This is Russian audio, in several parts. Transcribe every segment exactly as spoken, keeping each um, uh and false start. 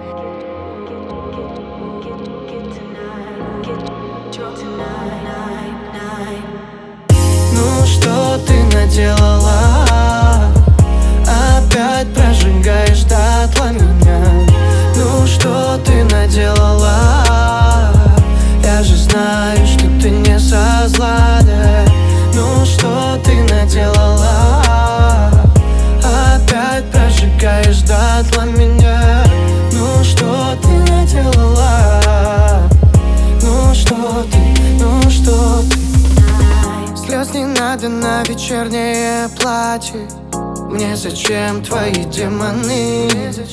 Ну что ты наделала? Опять прожигаешь дотла меня. Ну что ты наделала? Я же знаю, что ты не со зла, да. Ну что ты наделала? Опять прожигаешь дотла меня. Ну что ты наделала? Ну что ты, ну что ты? Слез не надо на вечернее платье. Мне зачем твои демоны?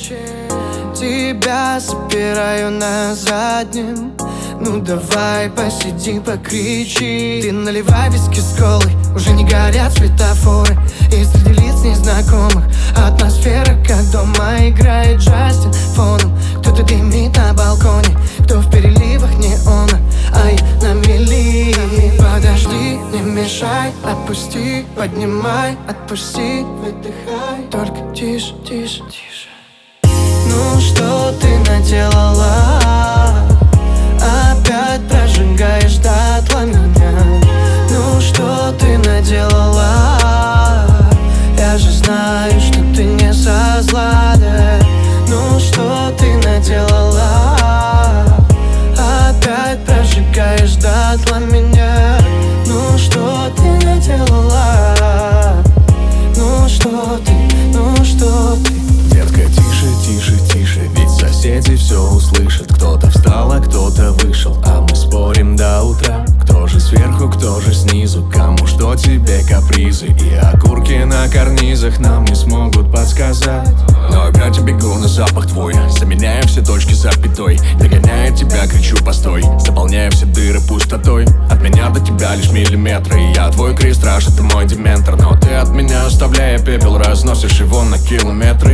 Тебя собираю на заднем. Ну давай посиди, покричи. Ты наливай виски с колой. Уже не горят светофоры. И среди лиц незнакомых атмосфера как дома. Играет Джастин фоном. Кто-то дымит на балконе, кто в переливах неона, а я на мели. Подожди, не мешай, отпусти, поднимай, отпусти, выдыхай. Только тише, тише, тише. Ну что ты наделала? Опять прожигаешь дотла меня. Ну что ты наделала? Я же знаю, что ты не со зла, да. Ну что ты наделала? Опять прожигаешь дотла меня. Ну что ты наделала? Ну что ты, ну что ты? Детка, тише, тише, тише, ведь соседи все услышат. Кто-то встал, а кто-то вышел, а мы спорим до утра. Кто же сверху, кто же снизу, кому что тебе капризы. И окурки на карнизах нам не смогут подсказать. Но опять я бегу на запах твой, заменяя все точки запятой. Догоняя тебя, кричу постой, заполняя все дыры пустотой. От меня до тебя лишь миллиметры, и я твой крест, раш, ты мой дементор. Но ты от меня, оставляя пепел, разносишь его на километры.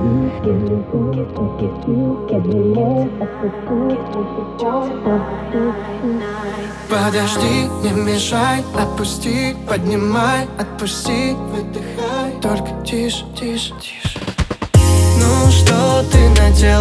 Подожди, не мешай, отпусти, поднимай, отпусти, выдыхай. Только тише, тише, тише. Ну что ты наделала?